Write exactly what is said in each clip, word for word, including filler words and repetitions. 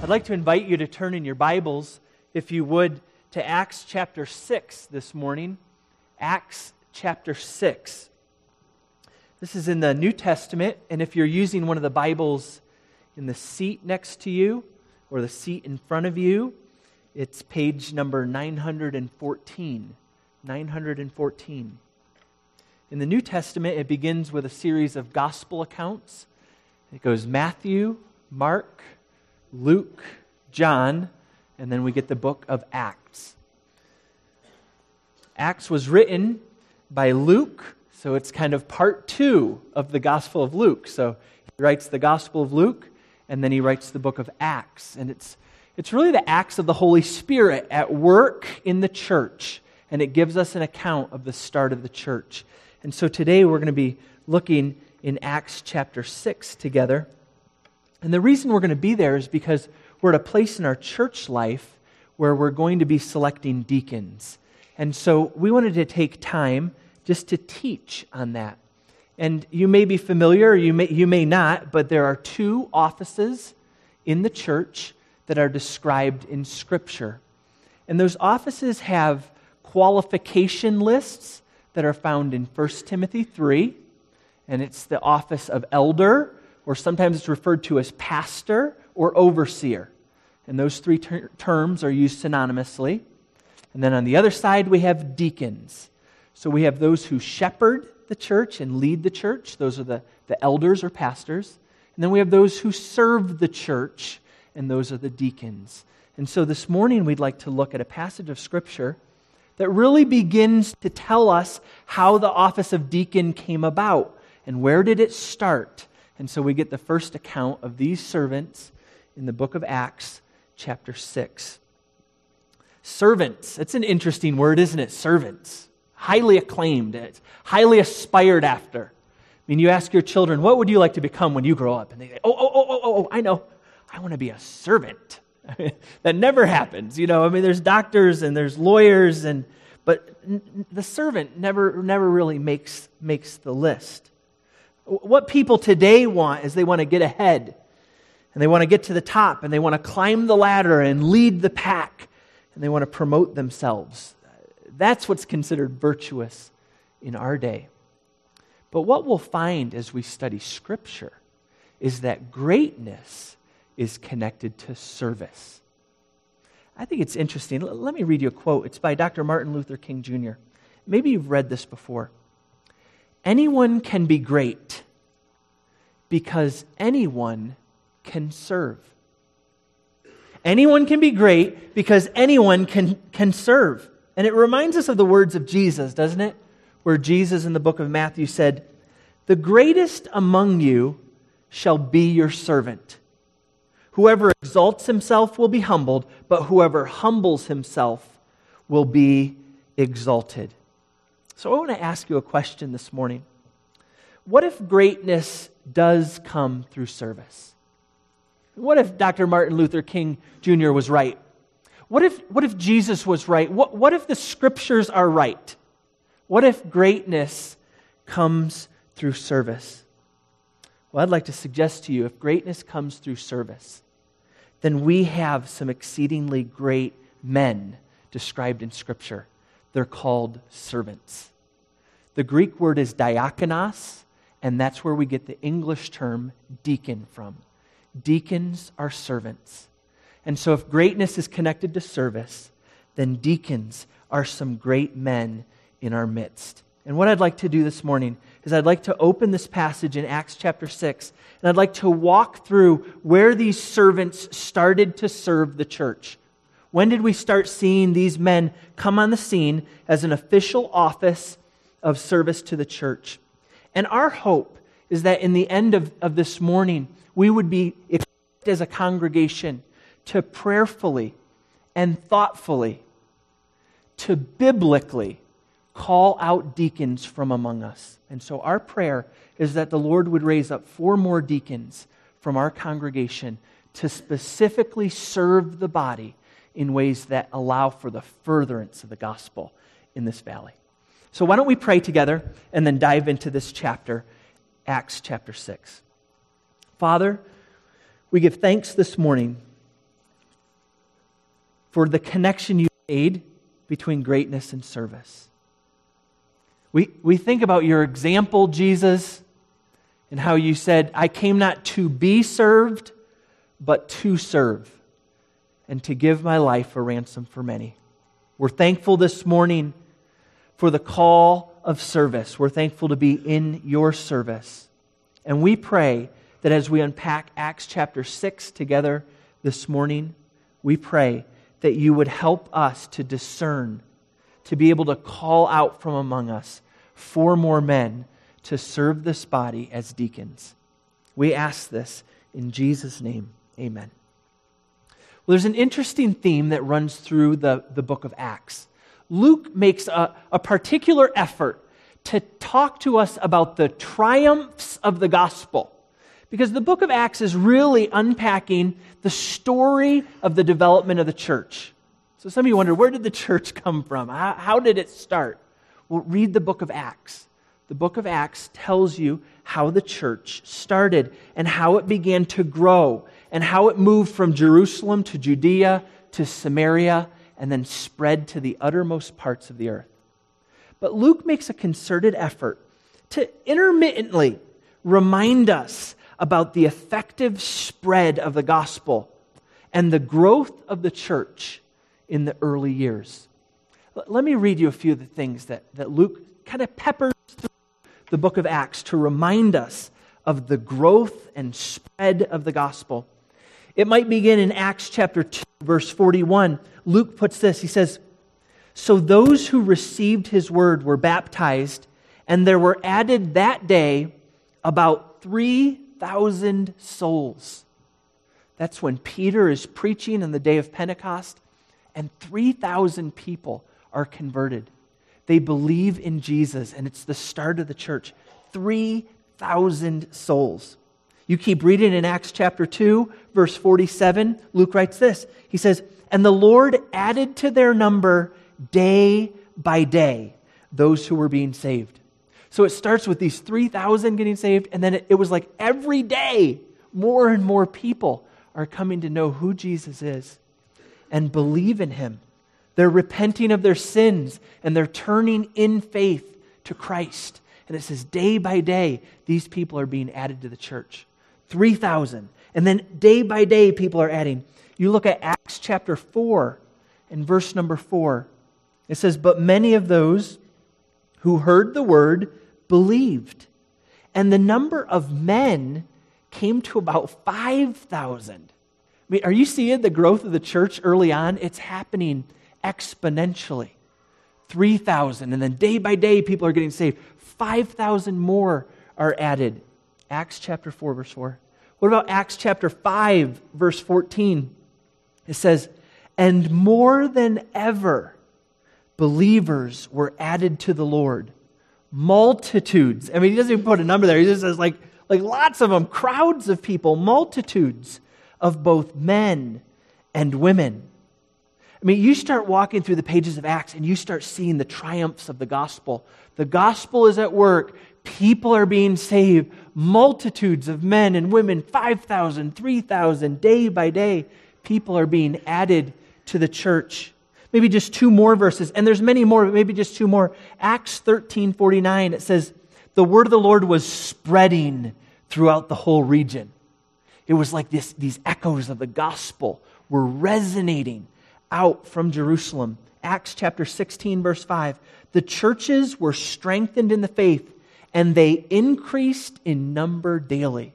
I'd like to invite you to turn in your Bibles, if you would, to Acts chapter six this morning. Acts chapter six. This is in the New Testament, and if you're using one of the Bibles in the seat next to you or the seat in front of you, it's page number nine hundred fourteen. nine hundred fourteen. In the New Testament, it begins with a series of gospel accounts. It goes Matthew, Mark, Luke, John, and then we get the book of Acts. Acts was written by Luke, so it's kind of part two of the Gospel of Luke. So he writes the Gospel of Luke, and then he writes the book of Acts. And it's it's really the acts of the Holy Spirit at work in the church, and it gives us an account of the start of the church. And so today we're going to be looking in Acts chapter six together. And the reason we're going to be there is because we're at a place in our church life where we're going to be selecting deacons. And so we wanted to take time just to teach on that. And you may be familiar, or you may, you may not, but there are two offices in the church that are described in Scripture. And those offices have qualification lists that are found in First Timothy three, and it's the office of elder, or sometimes it's referred to as pastor or overseer. And those three ter- terms are used synonymously. And then on the other side, we have deacons. So we have those who shepherd the church and lead the church. Those are the, the elders or pastors. And then we have those who serve the church, and those are the deacons. And so this morning, we'd like to look at a passage of Scripture that really begins to tell us how the office of deacon came about and where did it start. And so we get the first account of these servants in the book of Acts, chapter six. Servants. It's an interesting word, isn't it? Servants. Highly acclaimed. It's highly aspired after. I mean, you ask your children, what would you like to become when you grow up? And they say, oh, oh, oh, oh, oh, I know. I want to be a servant. That never happens. You know, I mean, there's doctors and there's lawyers, and but n- the servant never, never really makes makes the list. What people today want is they want to get ahead, and they want to get to the top, and they want to climb the ladder and lead the pack, and they want to promote themselves. That's what's considered virtuous in our day. But what we'll find as we study Scripture is that greatness is connected to service. I think it's interesting. L- let me read you a quote. It's by Doctor Martin Luther King Junior Maybe you've read this before. Anyone can be great because anyone can serve. Anyone can be great because anyone can, can serve. And it reminds us of the words of Jesus, doesn't it? Where Jesus in the book of Matthew said, "The greatest among you shall be your servant. Whoever exalts himself will be humbled, but whoever humbles himself will be exalted." So I want to ask you a question this morning. What if greatness does come through service? What if Doctor Martin Luther King Junior was right? What if, what if Jesus was right? What, what if the Scriptures are right? What if greatness comes through service? Well, I'd like to suggest to you, if greatness comes through service, then we have some exceedingly great men described in Scripture. They're called servants. The Greek word is diakonos, and that's where we get the English term deacon from. Deacons are servants. And so if greatness is connected to service, then deacons are some great men in our midst. And what I'd like to do this morning is I'd like to open this passage in Acts chapter six, and I'd like to walk through where these servants started to serve the church. When did we start seeing these men come on the scene as an official office of service to the church? And our hope is that in the end of, of this morning, we would be equipped as a congregation to prayerfully and thoughtfully, to biblically call out deacons from among us. And so our prayer is that the Lord would raise up four more deacons from our congregation to specifically serve the body in ways that allow for the furtherance of the gospel in this valley. So why don't we pray together and then dive into this chapter, Acts chapter six. Father, we give thanks this morning for the connection you made between greatness and service. We, we think about your example, Jesus, and how you said, I came not to be served, but to serve, and to give my life a ransom for many. We're thankful this morning for the call of service. We're thankful to be in your service. And we pray that as we unpack Acts chapter six together this morning, we pray that you would help us to discern, to be able to call out from among us four more men to serve this body as deacons. We ask this in Jesus' name. Amen. Well, there's an interesting theme that runs through the, the book of Acts. Luke makes a, a particular effort to talk to us about the triumphs of the gospel. Because the book of Acts is really unpacking the story of the development of the church. So some of you wonder, where did the church come from? How, how did it start? Well, read the book of Acts. The book of Acts tells you how the church started and how it began to grow and how it moved from Jerusalem to Judea to Samaria and then spread to the uttermost parts of the earth. But Luke makes a concerted effort to intermittently remind us about the effective spread of the gospel and the growth of the church in the early years. Let me read you a few of the things that, that Luke kind of peppers through the book of Acts to remind us of the growth and spread of the gospel. It might begin in Acts chapter two, verse forty-one. Luke puts this, he says, so those who received his word were baptized, and there were added that day about three thousand souls. That's when Peter is preaching on the day of Pentecost, and three thousand people are converted. They believe in Jesus, and it's the start of the church. three thousand souls. You keep reading in Acts chapter two, verse forty-seven, Luke writes this. He says, and the Lord added to their number day by day those who were being saved. So it starts with these three thousand getting saved, and then it, it was like every day more and more people are coming to know who Jesus is and believe in him. They're repenting of their sins, and they're turning in faith to Christ. And it says day by day, these people are being added to the church. three thousand. And then day by day, people are adding. You look at Acts chapter four and verse number four. It says, but many of those who heard the word believed. And the number of men came to about five thousand. I mean, are you seeing the growth of the church early on? It's happening exponentially. three thousand, and then day by day people are getting saved. five thousand more are added. Acts chapter four, verse four. What about Acts chapter five, verse fourteen? It says, and more than ever, believers were added to the Lord. Multitudes. I mean, he doesn't even put a number there. He just says like, like lots of them, crowds of people, multitudes of both men and women. I mean, you start walking through the pages of Acts and you start seeing the triumphs of the gospel. The gospel is at work. People are being saved. Multitudes of men and women, five thousand, three thousand, day by day, people are being added to the church. Maybe just two more verses, and there's many more, but maybe just two more. Acts thirteen forty-nine, it says, the word of the Lord was spreading throughout the whole region. It was like this, these echoes of the gospel were resonating out from Jerusalem. Acts chapter sixteen, verse five. The churches were strengthened in the faith, and they increased in number daily.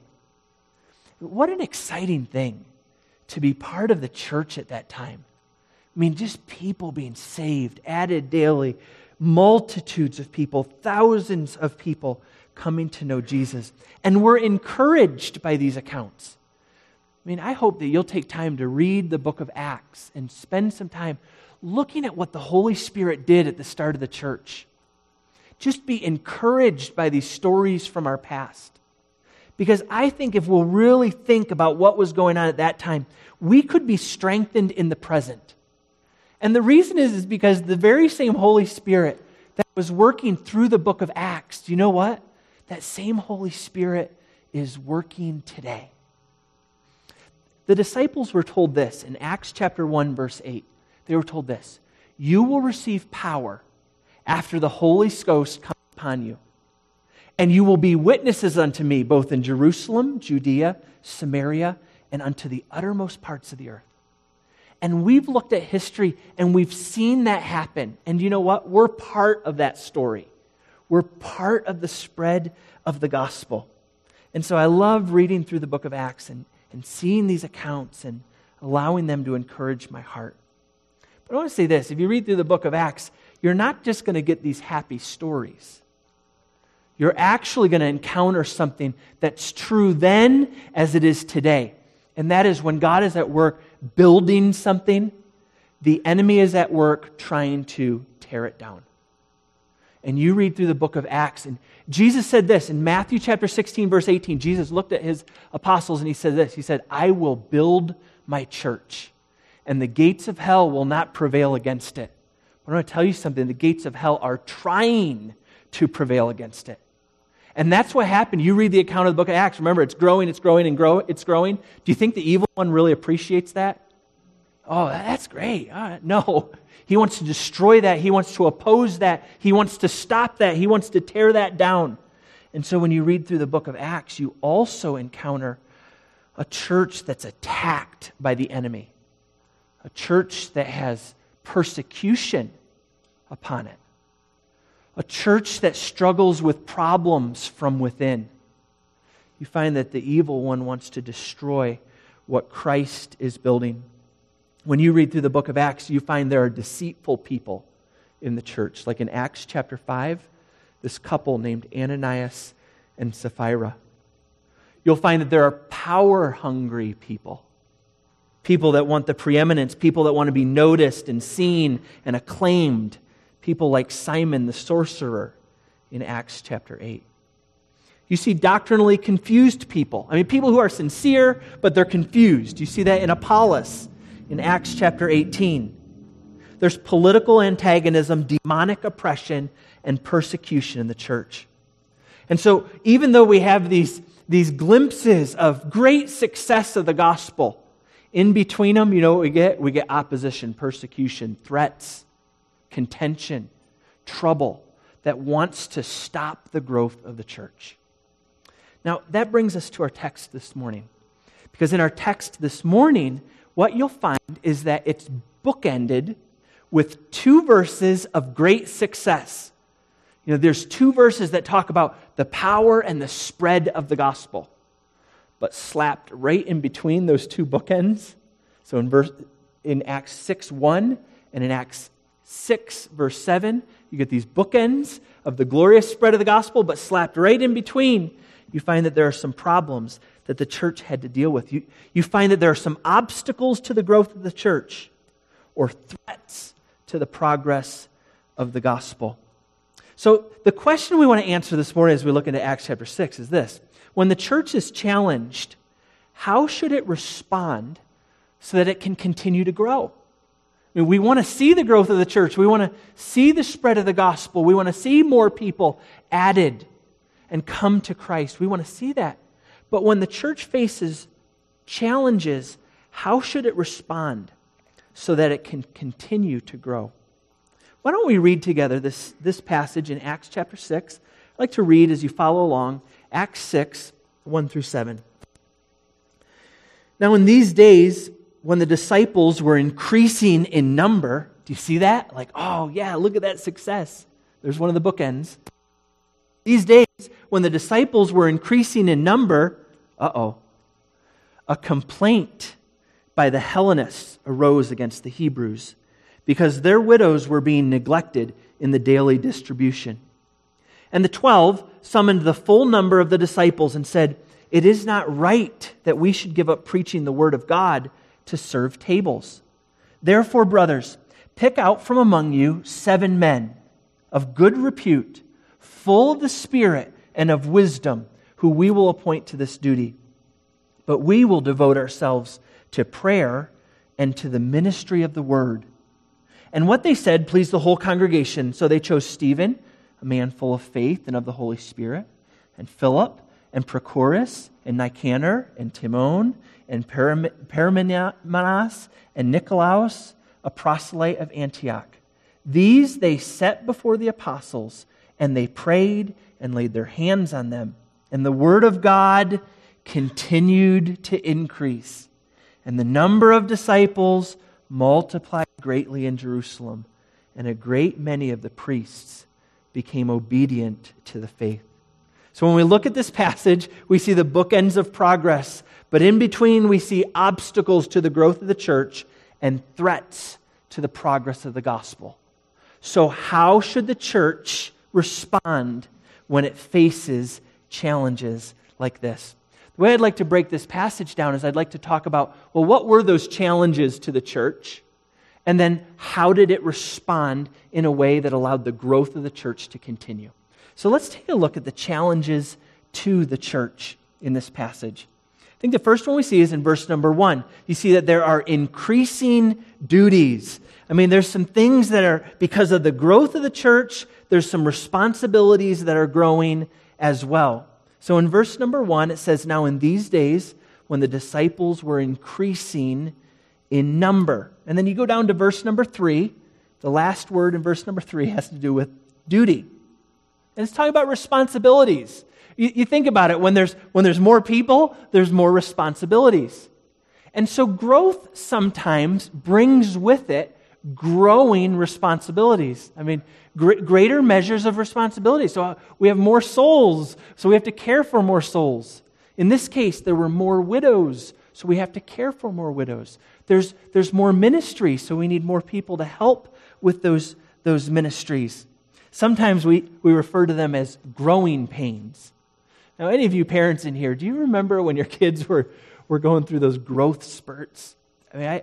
What an exciting thing to be part of the church at that time. I mean, just people being saved, added daily, multitudes of people, thousands of people coming to know Jesus. And we're encouraged by these accounts. I mean, I hope that you'll take time to read the book of Acts and spend some time looking at what the Holy Spirit did at the start of the church. Just be encouraged by these stories from our past. Because I think if we'll really think about what was going on at that time, we could be strengthened in the present. And the reason is, is because the very same Holy Spirit that was working through the book of Acts, do you know what? That same Holy Spirit is working today. The disciples were told this in Acts chapter one, verse eight. They were told this: you will receive power after the Holy Ghost comes upon you, and you will be witnesses unto me both in Jerusalem, Judea, Samaria, and unto the uttermost parts of the earth. And we've looked at history and we've seen that happen. And you know what? We're part of that story. We're part of the spread of the gospel. And so I love reading through the book of Acts and, and seeing these accounts and allowing them to encourage my heart. But I want to say this: if you read through the book of Acts, you're not just going to get these happy stories. You're actually going to encounter something that's true then as it is today. And that is, when God is at work building something, the enemy is at work trying to tear it down. And you read through the book of Acts, and Jesus said this in Matthew chapter sixteen, verse eighteen. Jesus looked at his apostles and he said this. He said, I will build my church, and the gates of hell will not prevail against it. But I'm going to tell you something. The gates of hell are trying to prevail against it. And that's what happened. You read the account of the book of Acts. Remember, it's growing, it's growing, and grow, it's growing. Do you think the evil one really appreciates that? Oh, that's great. All right. No. He wants to destroy that. He wants to oppose that. He wants to stop that. He wants to tear that down. And so when you read through the book of Acts, you also encounter a church that's attacked by the enemy. A church that has persecution upon it. A church that struggles with problems from within. You find that the evil one wants to destroy what Christ is building. When you read through the book of Acts, you find there are deceitful people in the church. Like in Acts chapter five, this couple named Ananias and Sapphira. You'll find that there are power-hungry people. People that want the preeminence, people that want to be noticed and seen and acclaimed. People like Simon the sorcerer in Acts chapter eight. You see doctrinally confused people. I mean, people who are sincere, but they're confused. You see that in Apollos in Acts chapter eighteen. There's political antagonism, demonic oppression, and persecution in the church. And so even though we have these, these glimpses of great success of the gospel, in between them, you know what we get? We get opposition, persecution, threats, contention, trouble that wants to stop the growth of the church. Now, that brings us to our text this morning. Because in our text this morning, what you'll find is that it's bookended with two verses of great success. You know, there's two verses that talk about the power and the spread of the gospel. But slapped right in between those two bookends, so in verse in Acts six one and in Acts six verse seven, you get these bookends of the glorious spread of the gospel, but slapped right in between, you find that there are some problems that the church had to deal with. You, you find that there are some obstacles to the growth of the church or threats to the progress of the gospel. So the question we want to answer this morning as we look into Acts chapter six is this. When the church is challenged, how should it respond so that it can continue to grow? I mean, we want to see the growth of the church. We want to see the spread of the gospel. We want to see more people added and come to Christ. We want to see that. But when the church faces challenges, how should it respond so that it can continue to grow? Why don't we read together this, this passage in Acts chapter six? I'd like to read as you follow along, Acts six, one through seven. Now in these days, when the disciples were increasing in number, do you see that? Like, oh yeah, look at that success. There's one of the bookends. These days, when the disciples were increasing in number, uh-oh, a complaint by the Hellenists arose against the Hebrews because their widows were being neglected in the daily distribution. And the twelve summoned the full number of the disciples and said, "It is not right that we should give up preaching the word of God to serve tables. Therefore, brothers, pick out from among you seven men of good repute, full of the Spirit and of wisdom, who we will appoint to this duty. But we will devote ourselves to prayer and to the ministry of the word." And what they said pleased the whole congregation, so they chose Stephen, a man full of faith and of the Holy Spirit, and Philip, and Prochorus, and Nicanor, and Timon, and Paramenas, and Nicolaus a proselyte of Antioch. These they set before the apostles, and they prayed and laid their hands on them. And the word of God continued to increase. And the number of disciples multiplied greatly in Jerusalem. And a great many of the priests became obedient to the faith. So when we look at this passage, we see the bookends of progress. But in between, we see obstacles to the growth of the church and threats to the progress of the gospel. So how should the church respond when it faces challenges like this? The way I'd like to break this passage down is I'd like to talk about, well, what were those challenges to the church? And then how did it respond in a way that allowed the growth of the church to continue? So let's take a look at the challenges to the church in this passage. I think the first one we see is in verse number one. You see that there are increasing duties. I mean, there's some things that are, because of the growth of the church, there's some responsibilities that are growing as well. So in verse number one, it says, now in these days, when the disciples were increasing in number. And then you go down to verse number three. The last word in verse number three has to do with duty. And it's talking about responsibilities. You, you think about it, when there's, when there's more people, there's more responsibilities. And so growth sometimes brings with it growing responsibilities. I mean, gr- greater measures of responsibility. So we have more souls, so we have to care for more souls. In this case, there were more widows, so we have to care for more widows. There's, there's more ministry, so we need more people to help with those, those ministries. Sometimes we, we refer to them as growing pains. Now, any of you parents in here, do you remember when your kids were, were going through those growth spurts? I mean, I,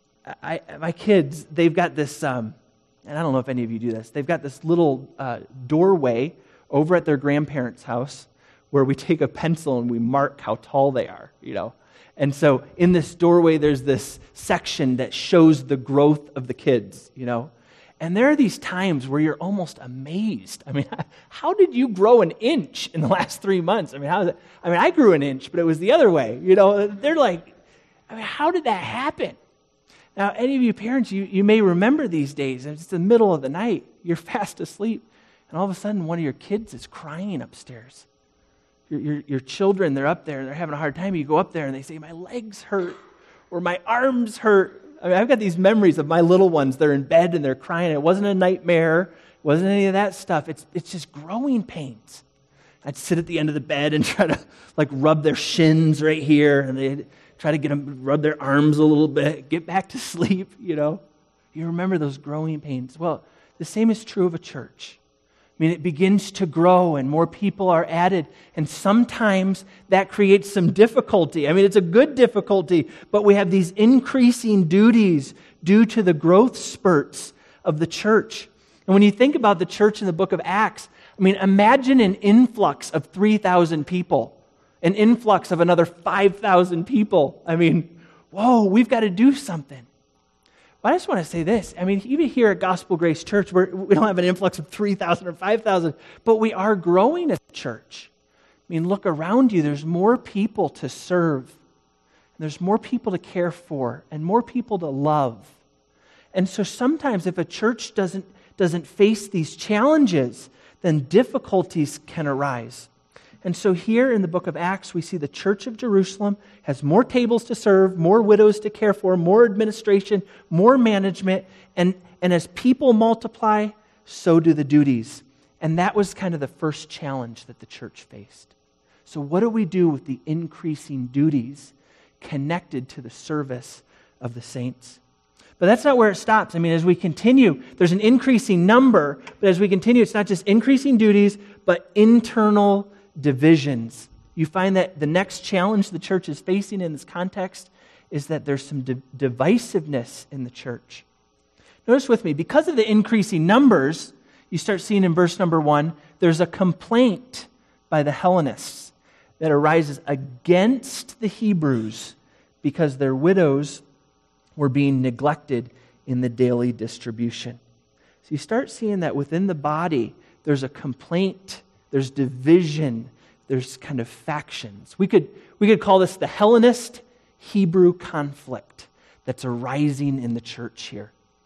I, my kids, they've got this, um, and I don't know if any of you do this, they've got this little uh, doorway over at their grandparents' house where we take a pencil and we mark how tall they are, you know. And so in this doorway, there's this section that shows the growth of the kids, you know. And there are these times where you're almost amazed. I mean, how did you grow an inch in the last three months? I mean, how is it? I mean, I grew an inch, but it was the other way. You know, they're like, I mean, how did that happen? Now, any of you parents, you, you may remember these days. It's the middle of the night. You're fast asleep. And all of a sudden, one of your kids is crying upstairs. Your, your, your children, they're up there, and they're having a hard time. You go up there, and they say, my legs hurt, or my arms hurt. I mean, I've got these memories of my little ones. They're in bed, and they're crying. It wasn't a nightmare. It wasn't any of that stuff. It's, it's just growing pains. I'd sit at the end of the bed and try to, like, rub their shins right here, and they'd try to get them, rub their arms a little bit, get back to sleep, you know. You remember those growing pains. Well, the same is true of a church. I mean, it begins to grow and more people are added, and sometimes that creates some difficulty. I mean, it's a good difficulty, but we have these increasing duties due to the growth spurts of the church. And when you think about the church in the book of Acts, I mean, imagine an influx of three thousand people. An influx of another five thousand people. I mean, whoa, we've got to do something. But I just want to say this. I mean, even here at Gospel Grace Church, we're, we don't have an influx of three thousand or five thousand, but we are growing as a church. I mean, look around you. There's more people to serve. There's more people to care for and more people to love. And so sometimes if a church doesn't, doesn't face these challenges, then difficulties can arise. And so here in the book of Acts, we see the church of Jerusalem has more tables to serve, more widows to care for, more administration, more management. And, and as people multiply, so do the duties. And that was kind of the first challenge that the church faced. So what do we do with the increasing duties connected to the service of the saints? But that's not where it stops. I mean, as we continue, there's an increasing number, but as we continue, it's not just increasing duties, but internal divisions. You find that the next challenge the church is facing in this context is that there's some di- divisiveness in the church. Notice with me, because of the increasing numbers, you start seeing in verse number one, there's a complaint by the Hellenists that arises against the Hebrews because their widows were being neglected in the daily distribution. So you start seeing that within the body, there's a complaint. There's division. There's kind of factions. We could, we could call this the Hellenist Hebrew conflict that's arising in the church here.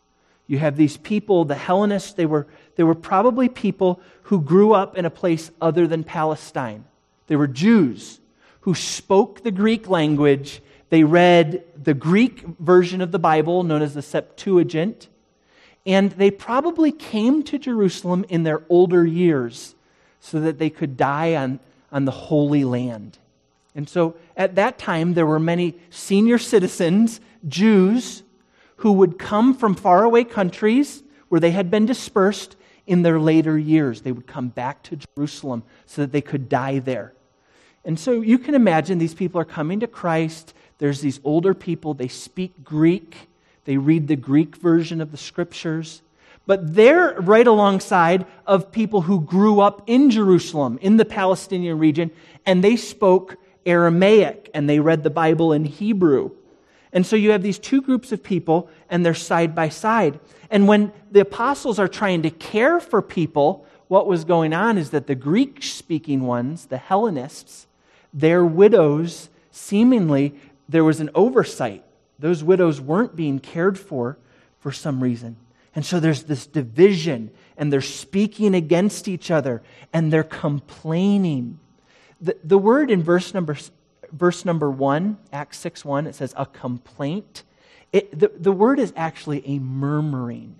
You have these people, the Hellenists, they were, they were probably people who grew up in a place other than Palestine. They were Jews who spoke the Greek language. They read the Greek version of the Bible, known as the Septuagint, and they probably came to Jerusalem in their older years so that they could die on, on the Holy Land. And so at that time, there were many senior citizens, Jews, who would come from faraway countries where they had been dispersed in their later years. They would come back to Jerusalem so that they could die there. And so you can imagine these people are coming to Christ. There's these older people. They speak Greek. They read the Greek version of the Scriptures. But they're right alongside of people who grew up in Jerusalem, in the Palestinian region, and they spoke Aramaic, and they read the Bible in Hebrew. And so you have these two groups of people, and they're side by side. And when the apostles are trying to care for people, what was going on is that the Greek-speaking ones, the Hellenists, their widows, seemingly, there was an oversight. Those widows weren't being cared for for some reason. And so there's this division, and they're speaking against each other, and they're complaining. The, the word in verse number verse number one, Acts six one, it says a complaint. It, the, the word is actually a murmuring.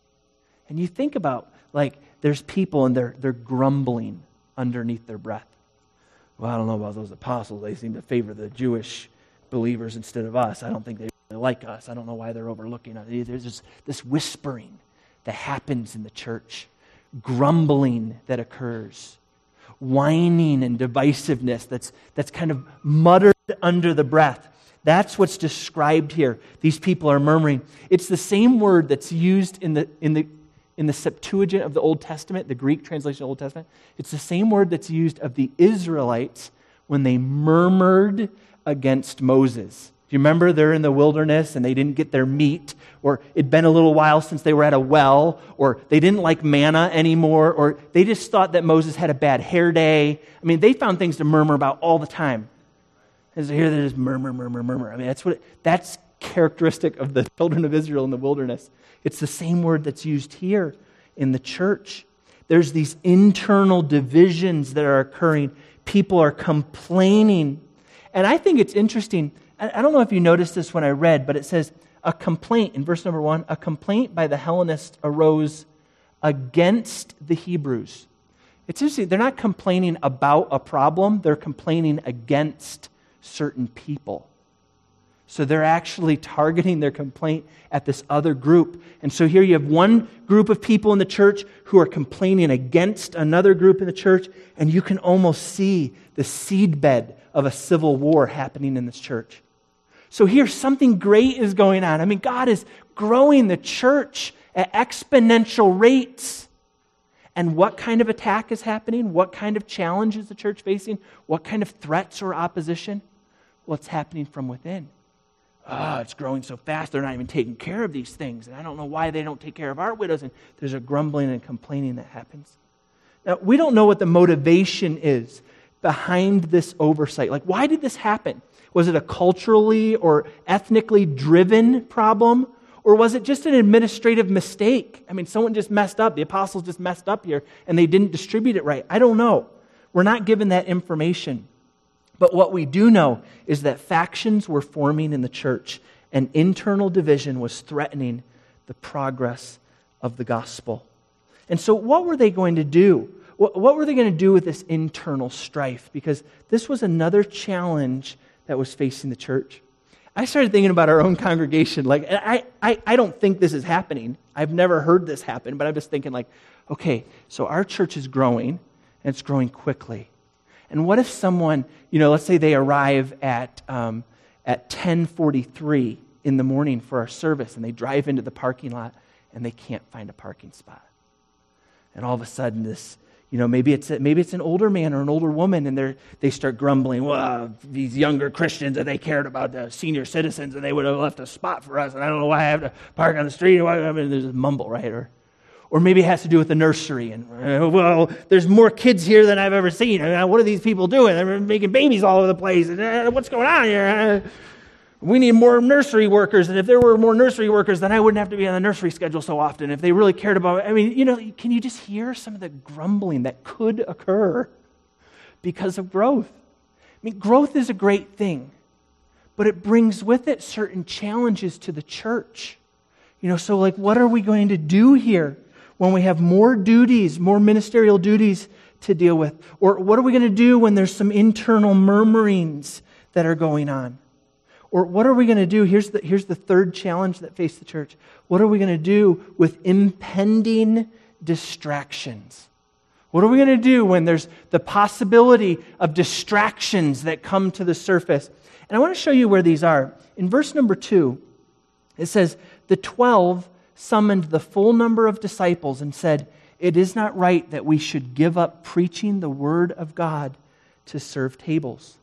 And you think about, like, there's people and they're they're grumbling underneath their breath. Well, I don't know about those apostles. They seem to favor the Jewish believers instead of us. I don't think they really like us. I don't know why they're overlooking us. There's just this whispering that happens in the church, grumbling that occurs, whining and divisiveness that's that's kind of muttered under the breath. That's what's described here. These people are murmuring. It's the same word that's used in the in the in the Septuagint of the Old Testament, the Greek translation of the Old Testament. It's the same word that's used of the Israelites when they murmured against Moses. Do you remember they're in the wilderness and they didn't get their meat, or it'd been a little while since they were at a well, or they didn't like manna anymore, or they just thought that Moses had a bad hair day. I mean, they found things to murmur about all the time. And so here they just murmur, murmur, murmur. I mean, that's what it, that's characteristic of the children of Israel in the wilderness. It's the same word that's used here in the church. There's these internal divisions that are occurring. People are complaining. And I think it's interesting. I don't know if you noticed this when I read, but it says a complaint in verse number one, a complaint by the Hellenists arose against the Hebrews. It's interesting. They're not complaining about a problem. They're complaining against certain people. So they're actually targeting their complaint at this other group. And so here you have one group of people in the church who are complaining against another group in the church, and you can almost see the seedbed of a civil war happening in this church. So here something great is going on. I mean, God is growing the church at exponential rates. And what kind of attack is happening? What kind of challenge is the church facing? What kind of threats or opposition? Well, it's happening from within. Oh, it's growing so fast, they're not even taking care of these things. And I don't know why they don't take care of our widows. And there's a grumbling and complaining that happens. Now, we don't know what the motivation is behind this oversight. Like, why did this happen? Was it a culturally or ethnically driven problem? Or was it just an administrative mistake? I mean, someone just messed up. The apostles just messed up here and they didn't distribute it right. I don't know. We're not given that information. But what we do know is that factions were forming in the church and internal division was threatening the progress of the gospel. And so what were they going to do? What were they going to do with this internal strife? Because this was another challenge that was facing the church. I started thinking about our own congregation. Like, I, I, I don't think this is happening. I've never heard this happen, but I'm just thinking like, okay, so our church is growing, and it's growing quickly. And what if someone, you know, let's say they arrive at um, at ten forty-three in the morning for our service, and they drive into the parking lot, and they can't find a parking spot. And all of a sudden, this, you know, maybe it's a, maybe it's an older man or an older woman, and they they start grumbling. Well, these younger Christians, and they cared about the senior citizens, and they would have left a spot for us, and I don't know why I have to park on the street. I mean, there's a mumble, right? Or, or maybe it has to do with the nursery, and uh, well, there's more kids here than I've ever seen. I mean, what are these people doing? They're making babies all over the place. And, uh, what's going on here? Uh, We need more nursery workers, and if there were more nursery workers, then I wouldn't have to be on the nursery schedule so often if they really cared about it. I mean, you know, can you just hear some of the grumbling that could occur because of growth? I mean, growth is a great thing, but it brings with it certain challenges to the church. You know, so like, what are we going to do here when we have more duties, more ministerial duties to deal with? Or what are we going to do when there's some internal murmurings that are going on? Or what are we going to do? Here's the, here's the third challenge that faced the church. What are we going to do with impending distractions? What are we going to do when there's the possibility of distractions that come to the surface? And I want to show you where these are. In verse number two, it says, the twelve summoned the full number of disciples and said, "It is not right that we should give up preaching the word of God to serve tables."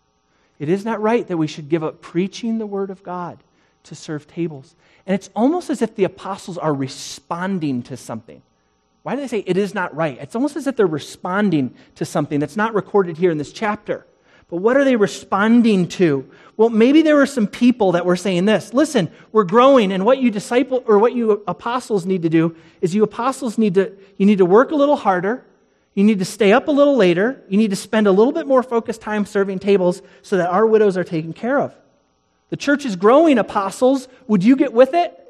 It is not right that we should give up preaching the word of God to serve tables. And it's almost as if the apostles are responding to something. Why do they say it is not right? It's almost as if they're responding to something that's not recorded here in this chapter. But what are they responding to? Well, maybe there were some people that were saying this. Listen, we're growing, and what you disciple or what you apostles need to do is you apostles need to you need to work a little harder. You need to stay up a little later. You need to spend a little bit more focused time serving tables so that our widows are taken care of. The church is growing, apostles. Would you get with it?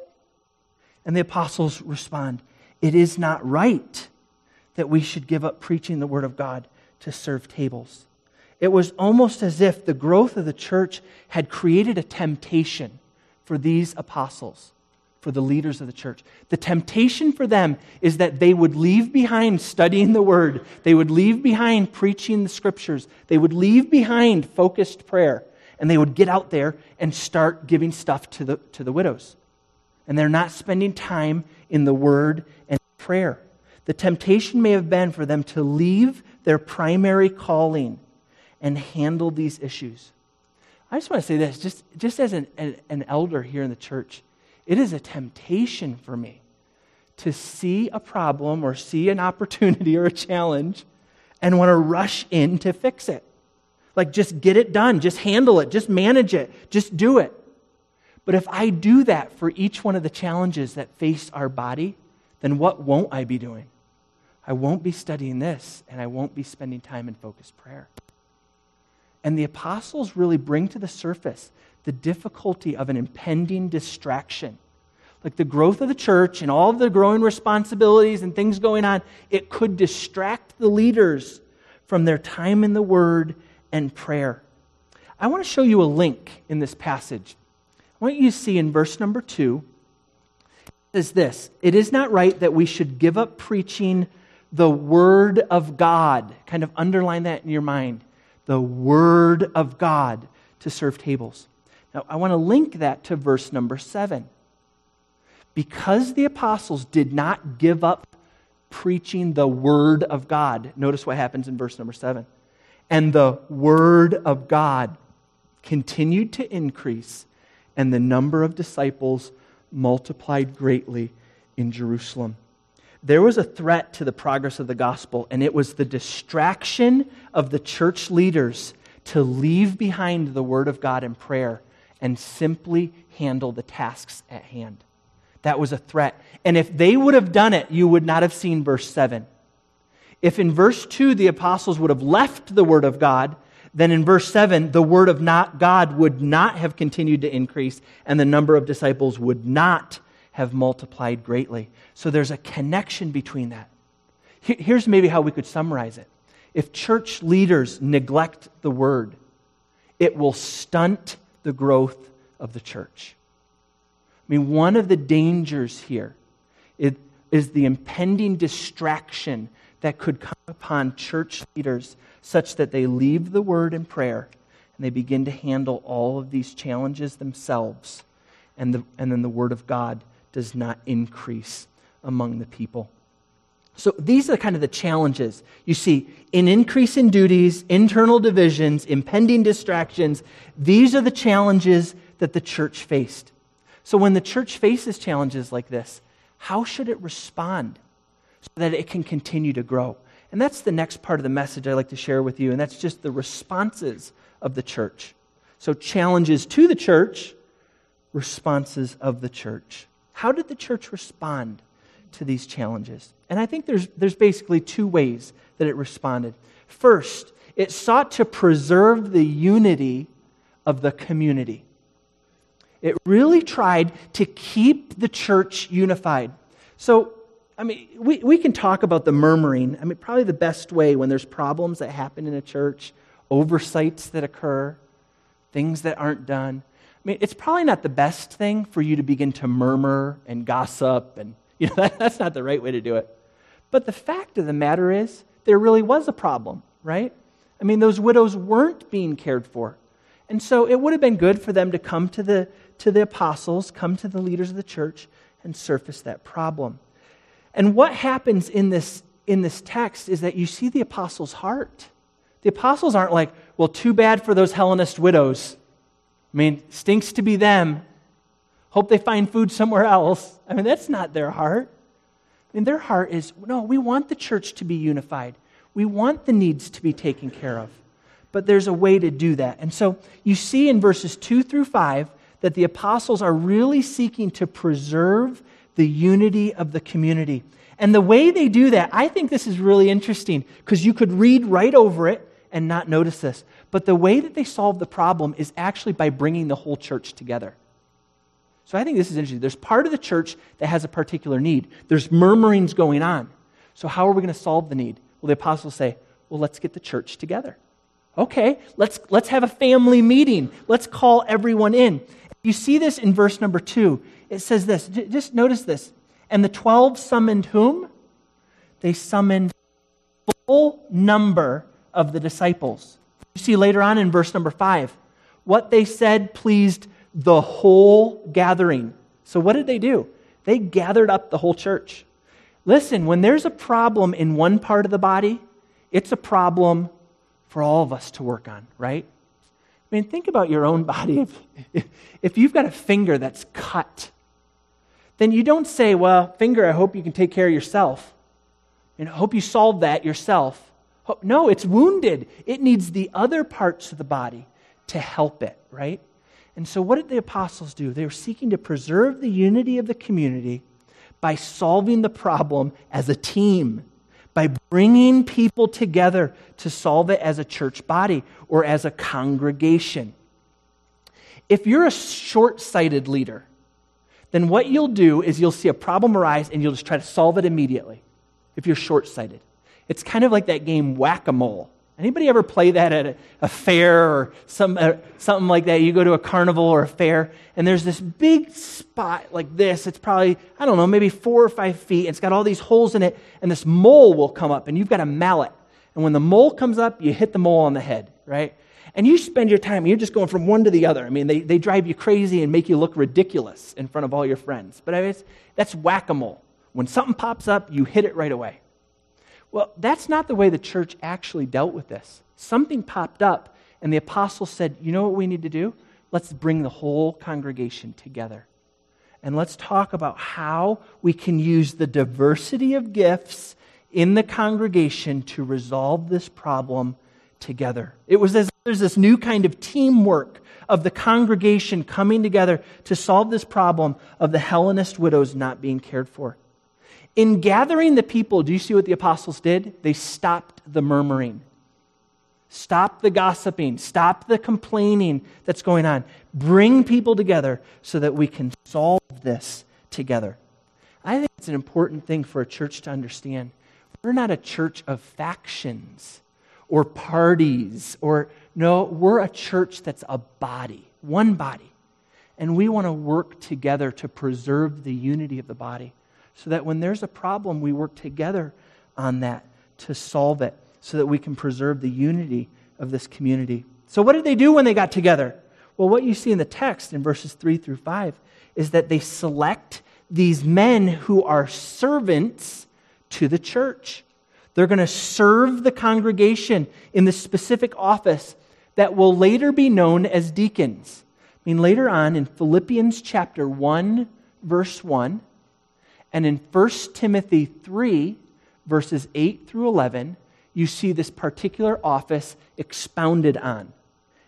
And the apostles respond, "It is not right that we should give up preaching the word of God to serve tables." It was almost as if the growth of the church had created a temptation for these apostles, for the leaders of the church. The temptation for them is that they would leave behind studying the word. They would leave behind preaching the scriptures. They would leave behind focused prayer. And they would get out there and start giving stuff to the, to the widows. And they're not spending time in the word and prayer. The temptation may have been for them to leave their primary calling and handle these issues. I just want to say this, just, just as an, an, an elder here in the church, it is a temptation for me to see a problem or see an opportunity or a challenge and want to rush in to fix it. Like, just get it done, just handle it, just manage it, just do it. But if I do that for each one of the challenges that face our body, then what won't I be doing? I won't be studying this, and I won't be spending time in focused prayer. And the apostles really bring to the surface the difficulty of an impending distraction. Like the growth of the church and all of the growing responsibilities and things going on, it could distract the leaders from their time in the Word and prayer. I want to show you a link in this passage. I want you to see in verse number two, it says this, "It is not right that we should give up preaching the Word of God." Kind of underline that in your mind. The Word of God to serve tables. Now, I want to link that to verse number seven. Because the apostles did not give up preaching the Word of God, notice what happens in verse number seven. "And the Word of God continued to increase, and the number of disciples multiplied greatly in Jerusalem." There was a threat to the progress of the gospel, and it was the distraction of the church leaders to leave behind the Word of God in prayer and simply handle the tasks at hand. That was a threat. And if they would have done it, you would not have seen verse seven. If in verse two the apostles would have left the Word of God, then in verse seven the Word of not God would not have continued to increase, and the number of disciples would not have multiplied greatly. So there's a connection between that. Here's maybe how we could summarize it. If church leaders neglect the Word, it will stunt the growth of the church. I mean, one of the dangers here is the impending distraction that could come upon church leaders such that they leave the Word in prayer and they begin to handle all of these challenges themselves, and, the, and then the Word of God does not increase among the people. So these are kind of the challenges. You see, in increase in duties, internal divisions, impending distractions, these are the challenges that the church faced. So when the church faces challenges like this, how should it respond so that it can continue to grow? And that's the next part of the message I'd like to share with you, and that's just the responses of the church. So challenges to the church, responses of the church. How did the church respond to these challenges? And I think there's, there's basically two ways that it responded. First, it sought to preserve the unity of the community. It really tried to keep the church unified. So, I mean, we, we can talk about the murmuring. I mean, probably the best way when there's problems that happen in a church, oversights that occur, things that aren't done. I mean, it's probably not the best thing for you to begin to murmur and gossip, and you know that, that's not the right way to do it. But the fact of the matter is, there really was a problem, right? I mean, those widows weren't being cared for. And so it would have been good for them to come to the to the apostles, come to the leaders of the church, and surface that problem. And what happens in this in this text is that you see the apostles' heart. The apostles aren't like, well, too bad for those Hellenist widows. I mean, stinks to be them. Hope they find food somewhere else. I mean, that's not their heart. I mean, their heart is, no, we want the church to be unified. We want the needs to be taken care of. But there's a way to do that. And so you see in verses two through five that the apostles are really seeking to preserve the unity of the community. And the way they do that, I think this is really interesting, because you could read right over it and not notice this. But the way that they solve the problem is actually by bringing the whole church together. So I think this is interesting. There's part of the church that has a particular need. There's murmurings going on. So how are we going to solve the need? Well, the apostles say, well, let's get the church together. Okay, let's let's have a family meeting. Let's call everyone in. You see this in verse number two. It says this. Just notice this. And the twelve summoned whom? They summoned full number of the disciples. You see later on in verse number five, what they said pleased the whole gathering. So what did they do? They gathered up the whole church. Listen, when there's a problem in one part of the body, it's a problem for all of us to work on, right? I mean, think about your own body. If, if you've got a finger that's cut, then you don't say, well, finger, I hope you can take care of yourself. And I hope you solve that yourself. No, it's wounded. It needs the other parts of the body to help it, right? And so what did the apostles do? They were seeking to preserve the unity of the community by solving the problem as a team, by bringing people together to solve it as a church body or as a congregation. If you're a short-sighted leader, then what you'll do is you'll see a problem arise and you'll just try to solve it immediately if you're short-sighted. It's kind of like that game Whack-A-Mole. Anybody ever play that at a, a fair or some uh, something like that? You go to a carnival or a fair, and there's this big spot like this. It's probably, I don't know, maybe four or five feet. It's got all these holes in it, and this mole will come up, and you've got a mallet. And when the mole comes up, you hit the mole on the head, right? And you spend your time, you're just going from one to the other. I mean, they, they drive you crazy and make you look ridiculous in front of all your friends. But I mean, it's, that's Whack-A-Mole. When something pops up, you hit it right away. Well, that's not the way the church actually dealt with this. Something popped up, and the apostles said, you know what we need to do? Let's bring the whole congregation together. And let's talk about how we can use the diversity of gifts in the congregation to resolve this problem together. It was as if there's this new kind of teamwork of the congregation coming together to solve this problem of the Hellenist widows not being cared for. In gathering the people, do you see what the apostles did? They stopped the murmuring. Stop the gossiping. Stop the complaining that's going on. Bring people together so that we can solve this together. I think it's an important thing for a church to understand. We're not a church of factions or parties, or no, we're a church that's a body, one body. And we want to work together to preserve the unity of the body, so that when there's a problem, we work together on that to solve it, so that we can preserve the unity of this community. So what did they do when they got together? Well, what you see in the text in verses three through five is that they select these men who are servants to the church. They're going to serve the congregation in the specific office that will later be known as deacons. I mean, later on in Philippians chapter one, verse one, and in First Timothy three, verses eight through eleven, you see this particular office expounded on.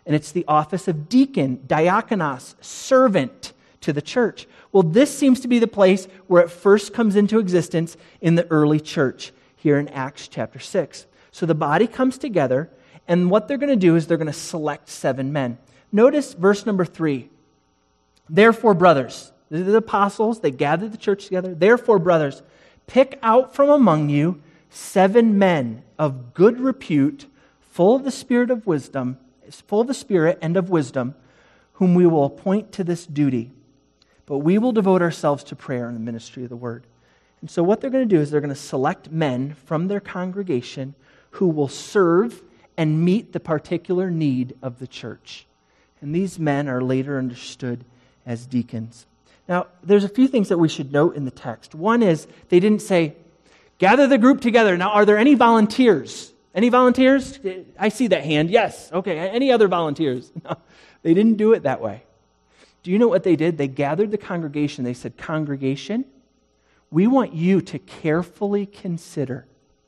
And it's the office of deacon, diakonos, servant to the church. Well, this seems to be the place where it first comes into existence in the early church, here in Acts chapter six. So the body comes together, and what they're going to do is they're going to select seven men. Notice verse number three. Therefore, brothers, these are the apostles, they gathered the church together. Therefore, brothers, pick out from among you seven men of good repute, full of the spirit of wisdom, full of the Spirit and of wisdom, whom we will appoint to this duty. But we will devote ourselves to prayer and the ministry of the word. And so what they're going to do is they're going to select men from their congregation who will serve and meet the particular need of the church. And these men are later understood as deacons. Now, there's a few things that we should note in the text. One is they didn't say, gather the group together. Now, are there any volunteers? Any volunteers? I see that hand. Yes. Okay. Any other volunteers? No, they didn't do it that way. Do you know what they did? They gathered the congregation. They said, congregation, we want you to carefully consider,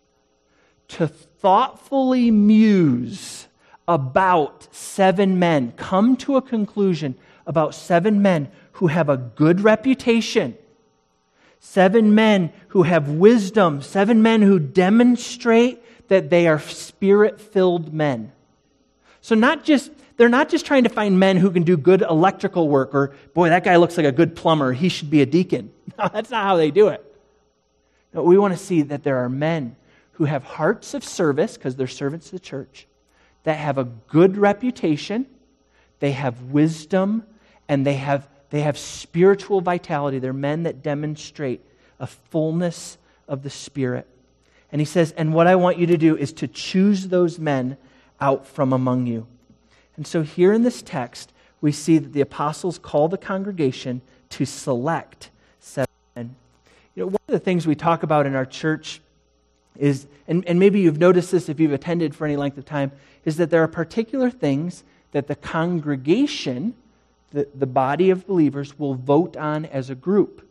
to thoughtfully muse about seven men, come to a conclusion about seven men who have a good reputation, seven men who have wisdom, seven men who demonstrate that they are spirit-filled men. So not just they're not just trying to find men who can do good electrical work, or, boy, that guy looks like a good plumber, he should be a deacon. No, that's not how they do it. No, we want to see that there are men who have hearts of service, because they're servants of the church, that have a good reputation, they have wisdom, and they have, they have spiritual vitality. They're men that demonstrate a fullness of the Spirit. And he says, and what I want you to do is to choose those men out from among you. And so here in this text, we see that the apostles call the congregation to select seven men. You know, one of the things we talk about in our church is, and, and maybe you've noticed this if you've attended for any length of time, is that there are particular things that the congregation, the, the body of believers, will vote on as a group.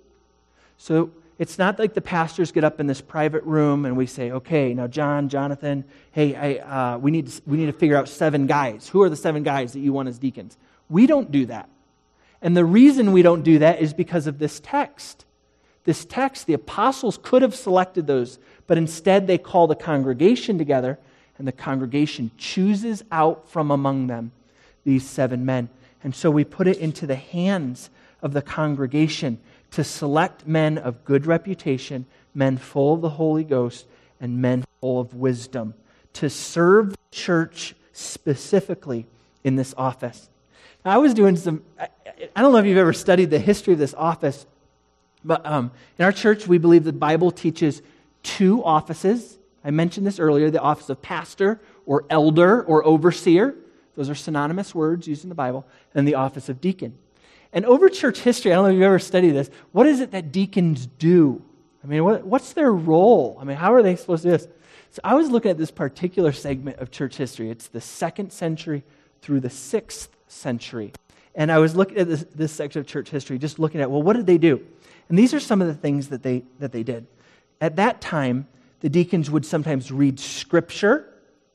So it's not like the pastors get up in this private room and we say, okay, now John, Jonathan, hey, I, uh, we need to, we need to figure out seven guys. Who are the seven guys that you want as deacons? We don't do that. And the reason we don't do that is because of this text. This text, the apostles could have selected those, but instead they call the congregation together, and the congregation chooses out from among them these seven men. And so we put it into the hands of the congregation to select men of good reputation, men full of the Holy Ghost, and men full of wisdom, to serve the church specifically in this office. Now, I was doing some, I, I don't know if you've ever studied the history of this office, but um, in our church, we believe the Bible teaches two offices. I mentioned this earlier, the office of pastor or elder or overseer. Those are synonymous words used in the Bible. And the office of deacon. And over church history, I don't know if you've ever studied this, what is it that deacons do? I mean, what, what's their role? I mean, how are they supposed to do this? So I was looking at this particular segment of church history. It's the second century through the sixth century. And I was looking at this, this section of church history, just looking at, well, what did they do? And these are some of the things that they that they did. At that time, the deacons would sometimes read scripture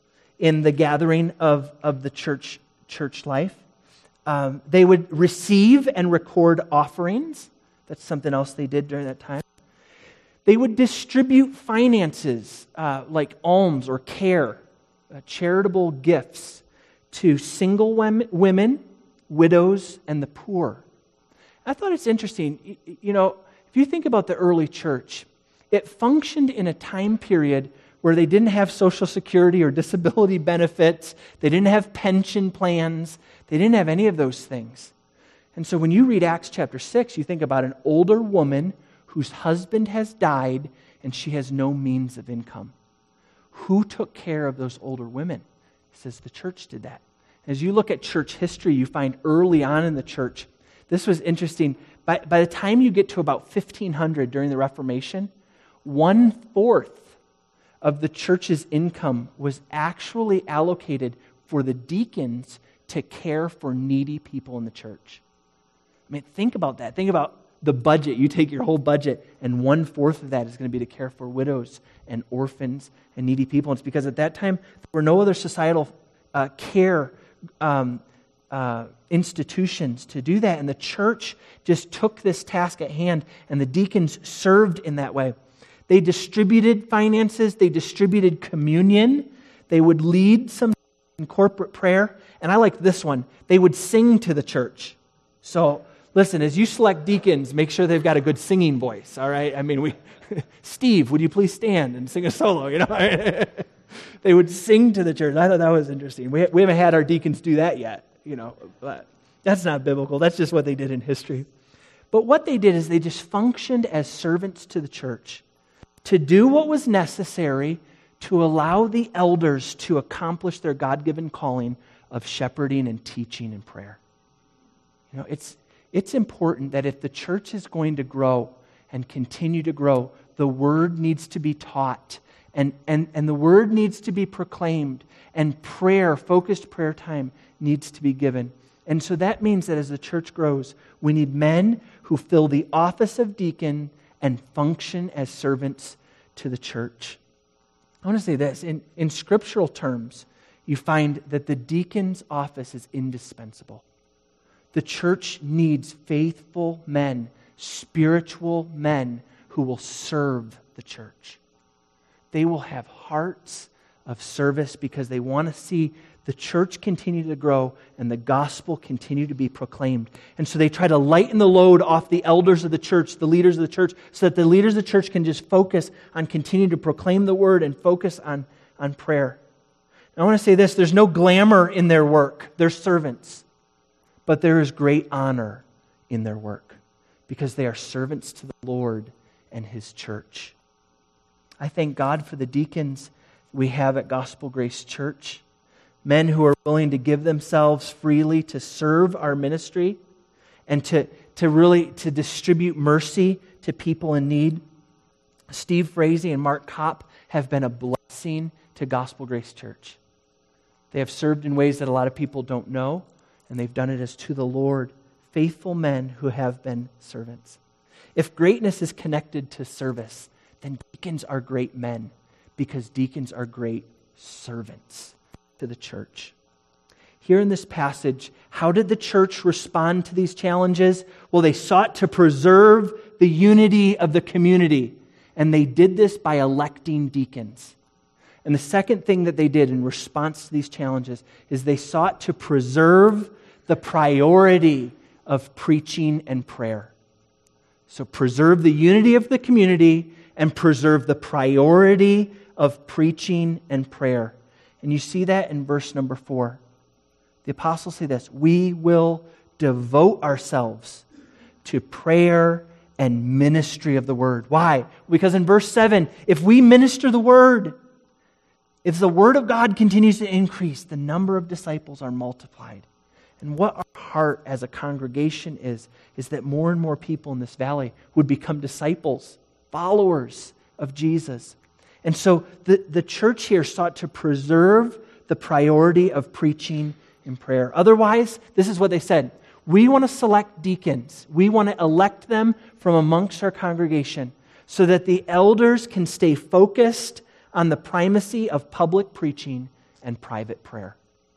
in the gathering of, of the church church life. Um, they would receive and record offerings. That's something else they did during that time. They would distribute finances uh, like alms or care, uh, charitable gifts to single women, widows, and the poor. I thought it's interesting. You know, if you think about the early church, it functioned in a time period where they didn't have Social Security or disability benefits. They didn't have pension plans. They didn't have any of those things. And so when you read Acts chapter six, you think about an older woman whose husband has died and she has no means of income. Who took care of those older women? It says the church did that. As you look at church history, you find early on in the church, this was interesting. By, by the time you get to about fifteen hundred during the Reformation, one-fourth of the church's income was actually allocated for the deacons to care for needy people in the church. I mean, think about that. Think about the budget. You take your whole budget, and one-fourth of that is going to be to care for widows and orphans and needy people. And it's because at that time, there were no other societal uh, care um, uh, institutions to do that. And the church just took this task at hand, and the deacons served in that way. They distributed finances. They distributed communion. They would lead some in corporate prayer. And I like this one. They would sing to the church. So listen, as you select deacons, make sure they've got a good singing voice, all right? I mean, we, Steve, would you please stand and sing a solo, you know? They would sing to the church. I thought that was interesting. We, we haven't had our deacons do that yet, you know, but that's not biblical. That's just what they did in history. But what they did is they just functioned as servants to the church to do what was necessary to allow the elders to accomplish their God-given calling of shepherding and teaching and prayer. You know, it's it's important that if the church is going to grow and continue to grow, the word needs to be taught, and, and, and the word needs to be proclaimed, and prayer, focused prayer time, needs to be given. And so that means that as the church grows, we need men who fill the office of deacon and function as servants to the church. I want to say this, in, in scriptural terms, you find that the deacon's office is indispensable. The church needs faithful men, spiritual men who will serve the church. They will have hearts of service because they want to see the church continue to grow and the gospel continue to be proclaimed. And so they try to lighten the load off the elders of the church, the leaders of the church, so that the leaders of the church can just focus on continuing to proclaim the word and focus on, on prayer. Now, I want to say this, there's no glamour in their work. They're servants. But there is great honor in their work because they are servants to the Lord and His church. I thank God for the deacons we have at Gospel Grace Church. Men who are willing to give themselves freely to serve our ministry and to, to really to distribute mercy to people in need. Steve Frazee and Mark Kopp have been a blessing to Gospel Grace Church. They have served in ways that a lot of people don't know, and they've done it as to the Lord, faithful men who have been servants. If greatness is connected to service, then deacons are great men because deacons are great servants to the church. Here in this passage, how did the church respond to these challenges? Well, they sought to preserve the unity of the community, and they did this by electing deacons. And the second thing that they did in response to these challenges is they sought to preserve the priority of preaching and prayer. So preserve the unity of the community and preserve the priority of preaching and prayer. And you see that in verse number four. The apostles say this, we will devote ourselves to prayer and ministry of the word. Why? Because in verse seven, if we minister the word, if the word of God continues to increase, the number of disciples are multiplied. And what our heart as a congregation is, is that more and more people in this valley would become disciples, followers of Jesus. And so the, the church here sought to preserve the priority of preaching and prayer. Otherwise, this is what they said. We want to select deacons. We want to elect them from amongst our congregation so that the elders can stay focused on the primacy of public preaching and private prayer.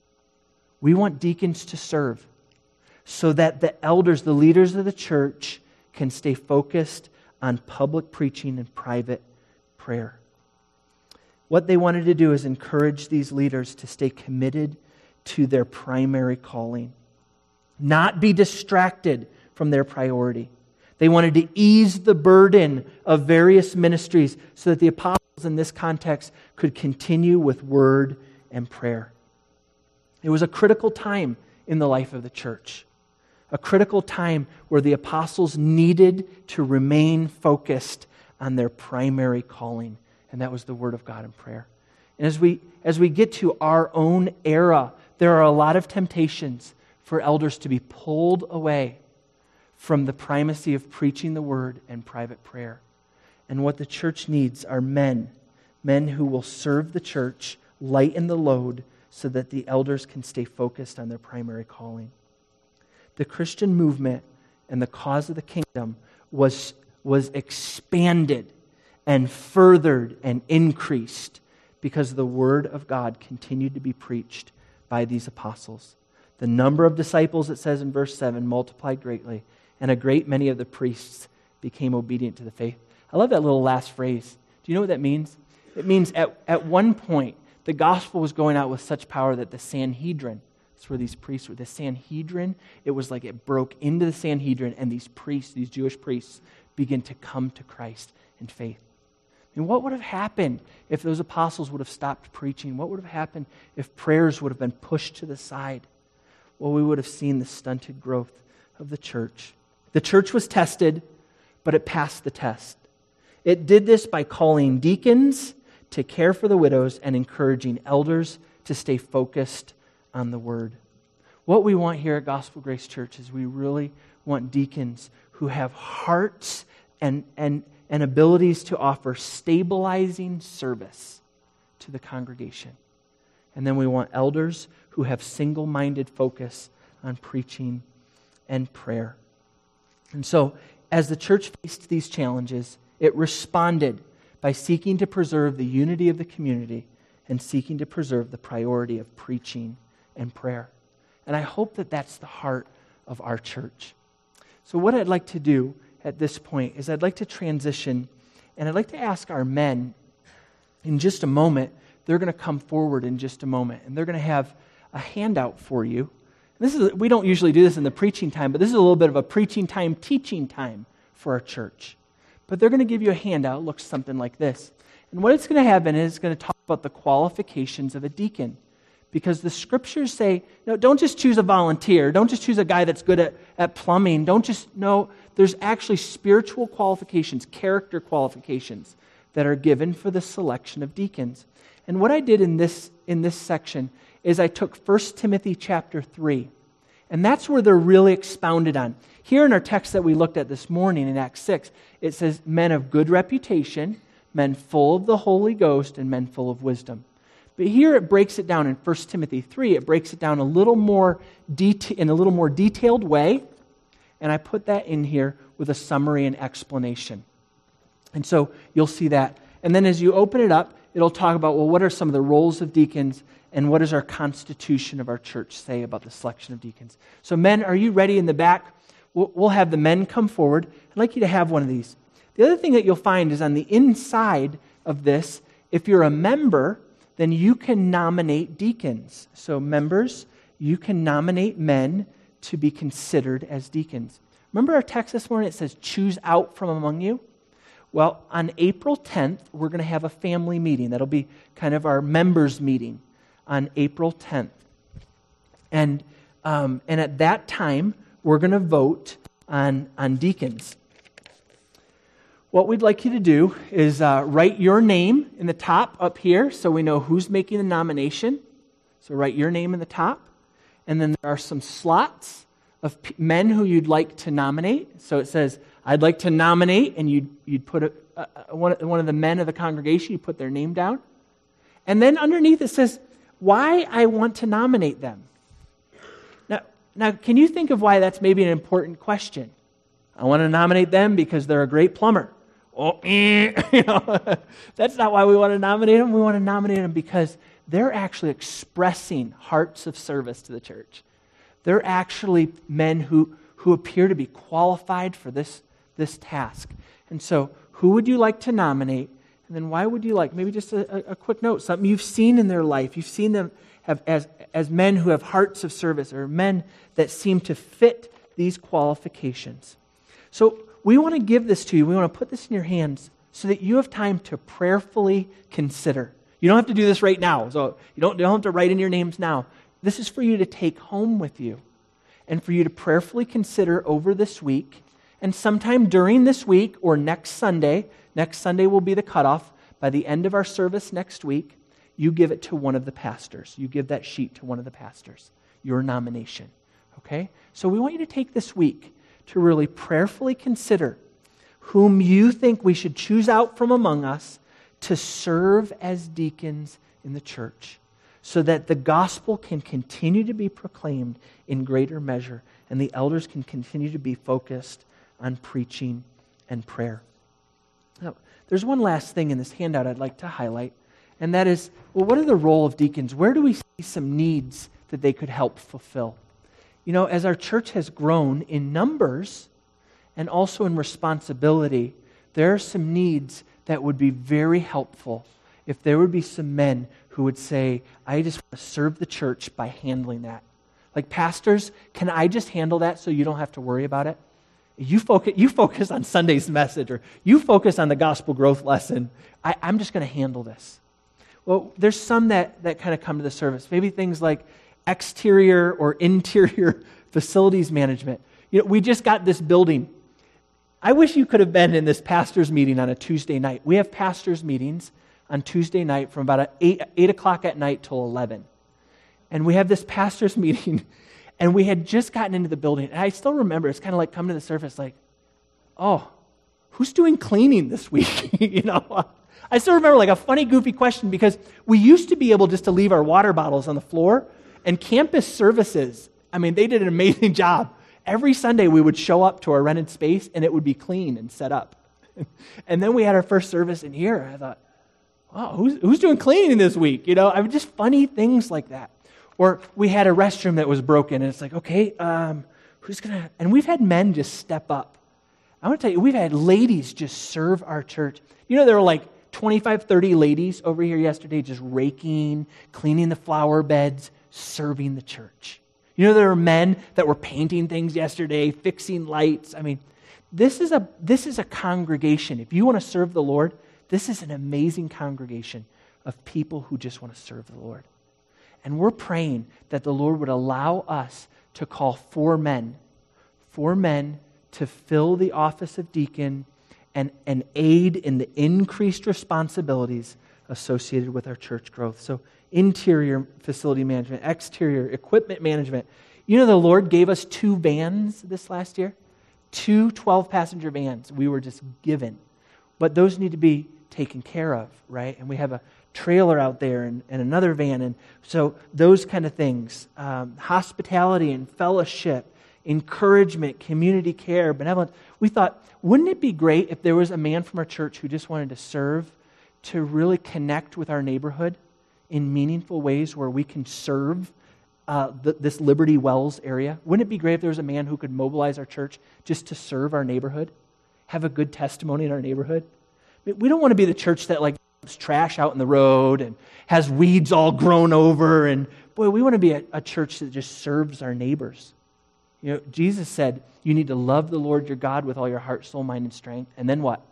We want deacons to serve so that the elders, the leaders of the church, can stay focused on public preaching and private prayer. What they wanted to do is encourage these leaders to stay committed to their primary calling, not be distracted from their priority. They wanted to ease the burden of various ministries so that the apostles in this context could continue with word and prayer. It was a critical time in the life of the church, a critical time where the apostles needed to remain focused on their primary calling, and that was the Word of God and prayer. And as we as we get to our own era, there are a lot of temptations for elders to be pulled away from the primacy of preaching the Word and private prayer. And what the church needs are men, men who will serve the church, lighten the load, so that the elders can stay focused on their primary calling. The Christian movement and the cause of the kingdom was, was expanded and furthered and increased because the Word of God continued to be preached by these apostles. The number of disciples, it says in verse seven, multiplied greatly, and a great many of the priests became obedient to the faith. I love that little last phrase. Do you know what that means? It means at, at one point, the gospel was going out with such power that the Sanhedrin, that's where these priests were, the Sanhedrin, it was like it broke into the Sanhedrin, and these priests, these Jewish priests, began to come to Christ in faith. I mean, what would have happened if those apostles would have stopped preaching? What would have happened if prayers would have been pushed to the side? Well, we would have seen the stunted growth of the church. The church was tested, but it passed the test. It did this by calling deacons to care for the widows and encouraging elders to stay focused on the Word. What we want here at Gospel Grace Church is we really want deacons who have hearts and, and, and abilities to offer stabilizing service to the congregation. And then we want elders who have single-minded focus on preaching and prayer. And so, as the church faced these challenges, it responded by seeking to preserve the unity of the community and seeking to preserve the priority of preaching and prayer. And I hope that that's the heart of our church. So what I'd like to do at this point is I'd like to transition, and I'd like to ask our men in just a moment. They're going to come forward in just a moment, and they're going to have a handout for you. This is we don't usually do this in the preaching time, but this is a little bit of a preaching time, teaching time for our church. But they're going to give you a handout. It looks something like this. And what it's going to have in it is going to talk about the qualifications of a deacon. Because the scriptures say, no, don't just choose a volunteer. Don't just choose a guy that's good at, at plumbing. Don't just, no, there's actually spiritual qualifications, character qualifications that are given for the selection of deacons. And what I did in this in this section is I took First Timothy chapter three, and that's where they're really expounded on. Here in our text that we looked at this morning in Acts six, it says, men of good reputation, men full of the Holy Ghost, and men full of wisdom. But here it breaks it down in First Timothy three, it breaks it down a little more deta- in a little more detailed way, and I put that in here with a summary and explanation. And so you'll see that. And then as you open it up, it'll talk about, well, what are some of the roles of deacons and what does our constitution of our church say about the selection of deacons? So men, are you ready in the back? We'll have the men come forward. I'd like you to have one of these. The other thing that you'll find is on the inside of this, if you're a member, then you can nominate deacons. So members, you can nominate men to be considered as deacons. Remember our text this morning? It says, choose out from among you. Well, on April tenth, we're going to have a family meeting. That'll be kind of our members meeting on April tenth. And um, and at that time, we're going to vote on, on deacons. What we'd like you to do is uh, write your name in the top up here so we know who's making the nomination. So write your name in the top. And then there are some slots of p- men who you'd like to nominate. So it says, I'd like to nominate, and you'd, you'd put a, a, one, one of the men of the congregation, you put their name down. And then underneath it says, why I want to nominate them. Now, now, can you think of why that's maybe an important question? I want to nominate them because they're a great plumber. Oh, eh, you know, that's not why we want to nominate them. We want to nominate them because they're actually expressing hearts of service to the church. They're actually men who, who appear to be qualified for this, this task. And so, who would you like to nominate? And then why would you like? Maybe just a, a quick note, something you've seen in their life. You've seen them have, as, as men who have hearts of service, or men that seem to fit these qualifications. So we want to give this to you. We want to put this in your hands so that you have time to prayerfully consider. You don't have to do this right now. So you don't, you don't have to write in your names now. This is for you to take home with you and for you to prayerfully consider over this week. And sometime during this week or next Sunday, next Sunday will be the cutoff. By the end of our service next week, you give it to one of the pastors. You give that sheet to one of the pastors, your nomination. Okay? So we want you to take this week to really prayerfully consider whom you think we should choose out from among us to serve as deacons in the church so that the gospel can continue to be proclaimed in greater measure and the elders can continue to be focused on preaching and prayer. Now, there's one last thing in this handout I'd like to highlight, and that is, well, what are the role of deacons? Where do we see some needs that they could help fulfill. You know, as our church has grown in numbers and also in responsibility, there are some needs that would be very helpful if there would be some men who would say, I just want to serve the church by handling that. Like, pastors, can I just handle that so you don't have to worry about it? You focus, you focus on Sunday's message, or you focus on the gospel growth lesson. I, I'm just going to handle this. Well, there's some that, that kind of come to the service. Maybe things like exterior or interior facilities management. You know, we just got this building. I wish you could have been in this pastor's meeting on a Tuesday night. We have pastor's meetings on Tuesday night from about eight, eight o'clock at night till eleven. And we have this pastor's meeting, and we had just gotten into the building. And I still remember, it's kind of like coming to the surface like, oh, who's doing cleaning this week? you know, I still remember like a funny, goofy question, because we used to be able just to leave our water bottles on the floor, and campus services, I mean, they did an amazing job. Every Sunday we would show up to our rented space, and it would be clean and set up. And then we had our first service in here. I thought, oh, who's, who's doing cleaning this week? You know, I mean, just funny things like that. Or we had a restroom that was broken, and it's like, okay, um, who's going to... And we've had men just step up. I want to tell you, we've had ladies just serve our church. You know, there were like twenty-five, thirty ladies over here yesterday just raking, cleaning the flower beds, serving the church. You know, there were men that were painting things yesterday, fixing lights. I mean, this is a this is a congregation. If you want to serve the Lord, this is an amazing congregation of people who just want to serve the Lord. And we're praying that the Lord would allow us to call four men, four men to fill the office of deacon and, and aid in the increased responsibilities associated with our church growth. So interior facility management, exterior equipment management. You know, the Lord gave us two vans this last year, two twelve-passenger vans we were just given. But those need to be taken care of, right? And we have a trailer out there and, and another van. And so those kind of things, um, hospitality and fellowship, encouragement, community care, benevolence. We thought, wouldn't it be great if there was a man from our church who just wanted to serve, to really connect with our neighborhood in meaningful ways where we can serve uh, th- this Liberty Wells area? Wouldn't it be great if there was a man who could mobilize our church just to serve our neighborhood, have a good testimony in our neighborhood? I mean, we don't want to be the church that like dumps trash out in the road and has weeds all grown over. And boy, we want to be a, a church that just serves our neighbors. You know, Jesus said, you need to love the Lord your God with all your heart, soul, mind, and strength. And then what?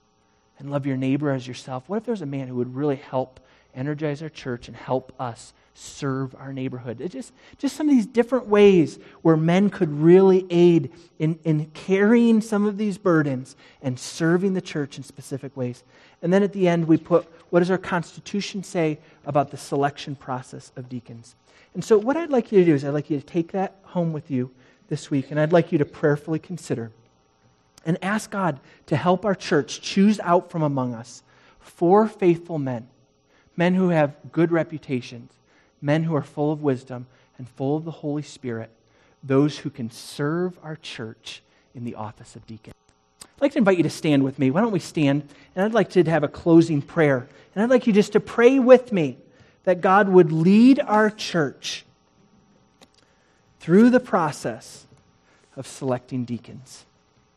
And love your neighbor as yourself. What if there's a man who would really help energize our church and help us serve our neighborhood? It's just, just some of these different ways where men could really aid in, in carrying some of these burdens and serving the church in specific ways. And then at the end, we put, what does our Constitution say about the selection process of deacons? And so what I'd like you to do is I'd like you to take that home with you this week, and I'd like you to prayerfully consider and ask God to help our church choose out from among us four faithful men, men who have good reputations, men who are full of wisdom and full of the Holy Spirit, those who can serve our church in the office of deacon. I'd like to invite you to stand with me. Why don't we stand? And I'd like to have a closing prayer. And I'd like you just to pray with me that God would lead our church through the process of selecting deacons.